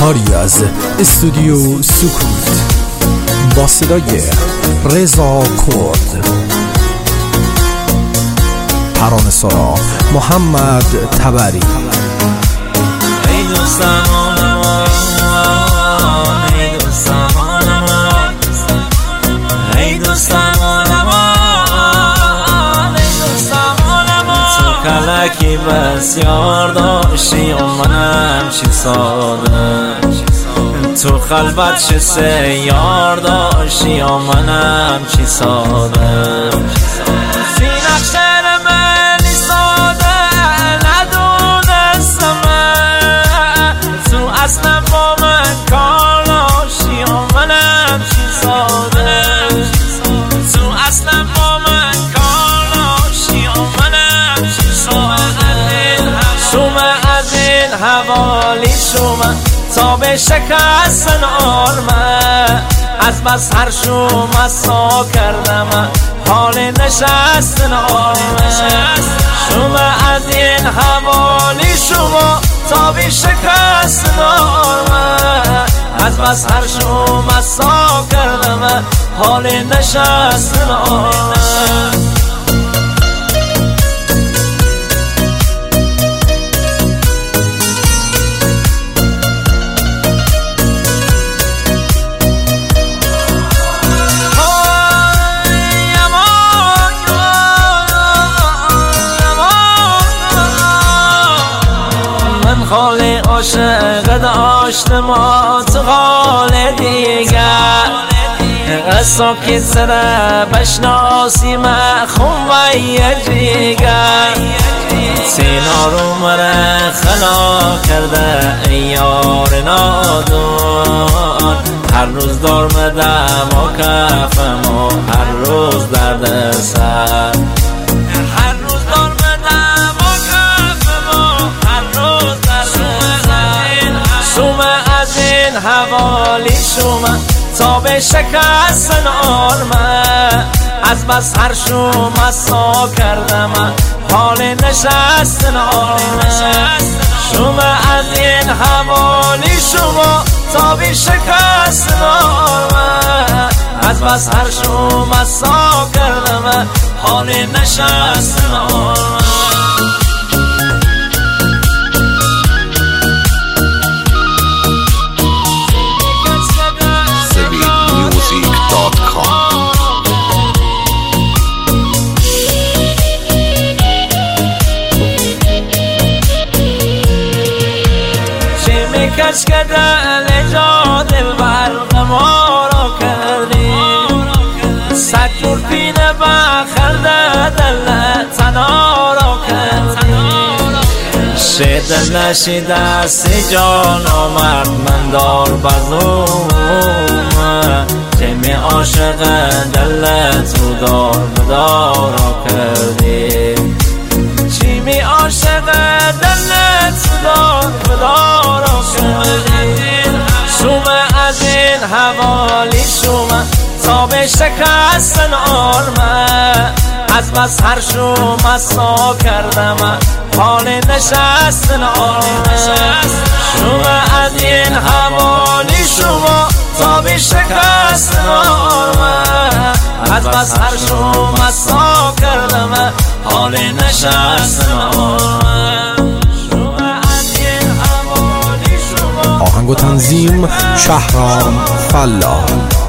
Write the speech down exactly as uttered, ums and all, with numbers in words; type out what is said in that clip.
کاری از استودیو سکوت با صدای رضا کرد، ترانه‌سرا محمد تبری. ای دوستان ای دوستان ای دوستان تو کلکی بسیار داشتی و منم چی ساده، تو خلوت چه سیار داشتی و منم چی ساده. سینخشر منی ساده ندونستم تو اصلا با من کار داشتی و منم چی ساده، تو اصلا با من کار داشتی و منم چی ساده. شما از این حوالی شما تا به شکستن آرمه، از بس هر شما سا کردم حال نشستن آرمه. شما از این حوالی شما تا به شکستن آرمه، از بس هر شما سا کردم حال نشستن آرمه. خاله عاشق داشت ما تو خاله دیگر، قصا که سره بشناسی مخون و یه جیگر. سینا رو مره خلا کرده ای یار نادون، هر روز دار مدم و کفم و هر روز درد سر. حوالی شما تا به شکستن آرمه، از بس هر شما سا کردم حال نشستن آرمه. شما از این حوالی شما تا به شکستن آرمه، از بس هر شما سا کردم حال نشستن آرمه. کش که دل جا دل برق ما را کردی، صد جور پینه بخلده دل تنا را کردی. شد نشی دست جان آمد من دار بزوم، جمعی عاشق دل تو دار بدار را کردی. چیمی عاشق دل تو دار بدار را کردی. شما از این حوالی شما تا به شکستن آرمه، از بس هر شما سا کردم حال نشستن آرمه. شما از این حوالی شما تا به شکستن آرمه، از بس هر شما سا کردم حال نشستن آرمه. آهنگ و تنظیم شهرام فلاح.